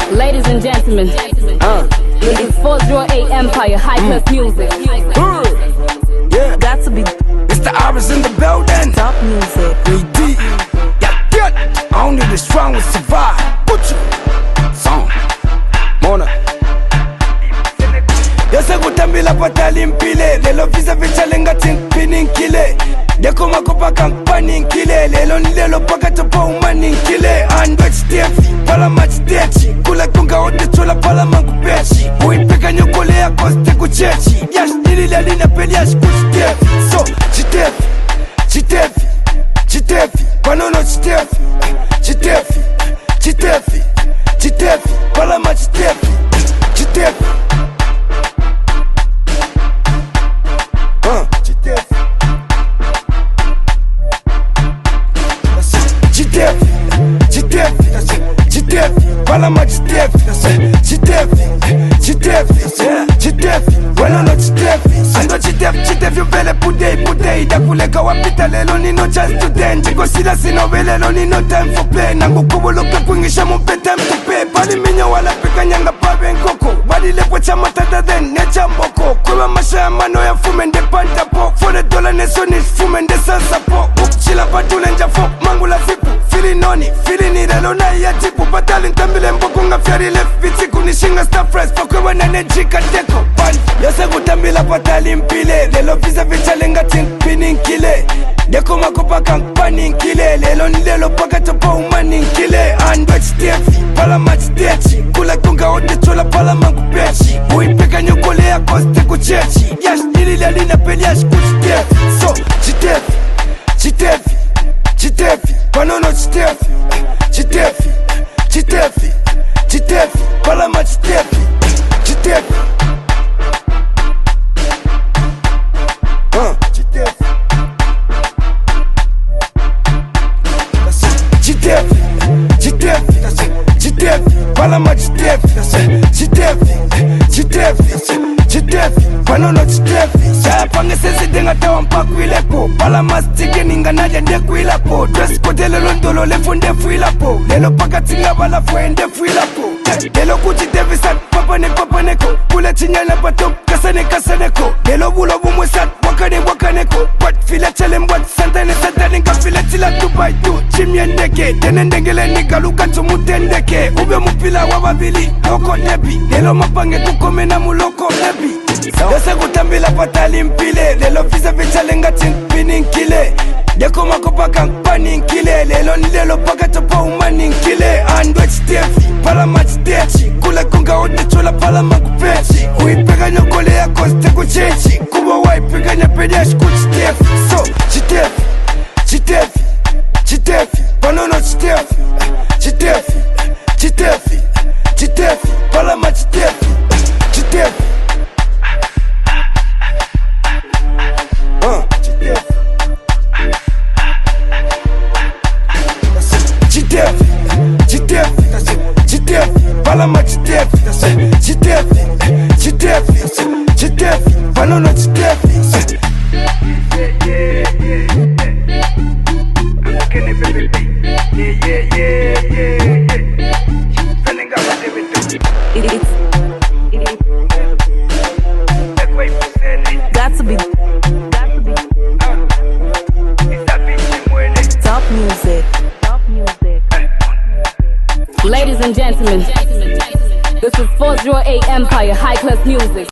Ladies and gentlemen, it is 408 Empire, high class music. Yeah, Got to be Mr. Iris in the building. top music. 3D. Yeah, good. Only the strong will survive. Butcher. Song. Mona. Yose kutambila patali mpile. Lelo visa vichalenga tinkpini nkile. Deko makopa kampani nkile. Lelo nilelo paka topa umani nkile. Andwech stefi, pala match dechi. Kula kunga ote chola pala mangu pechi. Uipeka nyokole ya koste kuchechi. Yash nilile lina peli yash kustefi. So, chitefi, chitefi, chitefi. Panono chitefi, chitefi, chitefi, chitefi. Pala match stefi, chitefi. Chitefi. Chitefi, chitefi, chitefi, pala ma chitefi, chitefi, chitefi, chitefi, wala no chitefi. Ando chitefi, chitefi vele pudei, dakuleka wapita lelo nino chance to den. Jiko sila sino lelo nino time for play. Nangu kuboloka kuingisha mumpe time to pay. Bali minyo wala pika nyanga pabe nkoko. Bali lepo chama tata then necha mboko. Kwa masha ya mano ya fume nde panta po. For the dollar nesoni fume nde sansa po. Ukchila patule nja fo, mangu la fipu. Fili noni, fili ni lelo na iya jipu. Batali ntambile mboko nga fiari left biti kunishinga star fries. Pokwe wana nejika teko pani. Yose kutambila patali mpile. Lelo visa vichalenga tinkpini nkile. Deko makopa kampani nkile. Lelo nilelo paka topa umani nkile. Andwech stefi, pala match dechi. Kula kunga ote chola pala mangu pechi. Uipeka nyokole ya koste kuchechi. Yash nilile lina peli yash kuchitefi. So, chitefi, chitefi, chitefi. Panono chitefi, chitefi, chitefi, chitefi. Pala match chitefi, chitefi. Chitefi. Chitefi, chitefi, chitefi, pala ma chitefi, chitefi, chitefi, chitefi, panono chitefi. Saya pange sesi denga tawa mpaku ilepo. Pala ma stike ninga nadia ndeku ilapo. Dress kote lelo ndolo lefu ndefu ilapo. Lelo paka tinga bala fwe ndefu ilapo. Lelo kuchitefi sat papaneko. Kule chinyana patok kasaneko. Lelo bulo bumwe sat wakaneko. Pat fila chale mbwat santane nka fila chila tupai tu. Chimye ndeke, tene ndengele nika luka tumutendeke. Ube mupila wababili, loko nebi. Lelo mapange tukome na muloko nebi. Yose kutambila patali mpile. Lelo visa vichalenga tinkpini nkile. Deko makopa kampani nkile. Lelo nilelo paka topa umani nkile. Andwech stefi, pala match dechi. Kula kunga ote chola pala mangu pechi. Uipeka nyokole ya koste kuchechi. Kubo waipeka nyapedi yash kuchitefi. So, chitefi, chitefi, chitefi, panono chitefi, chitefi, chitefi, chitefi, pala ma chitefi, chitefi. Chitefi, chitefi, chitefi, pala ma chitefi, chitefi, chitefi, chitefi, panono chitefi. Got to be top music. Ladies and gentlemen, this is 408 Empire, high class music.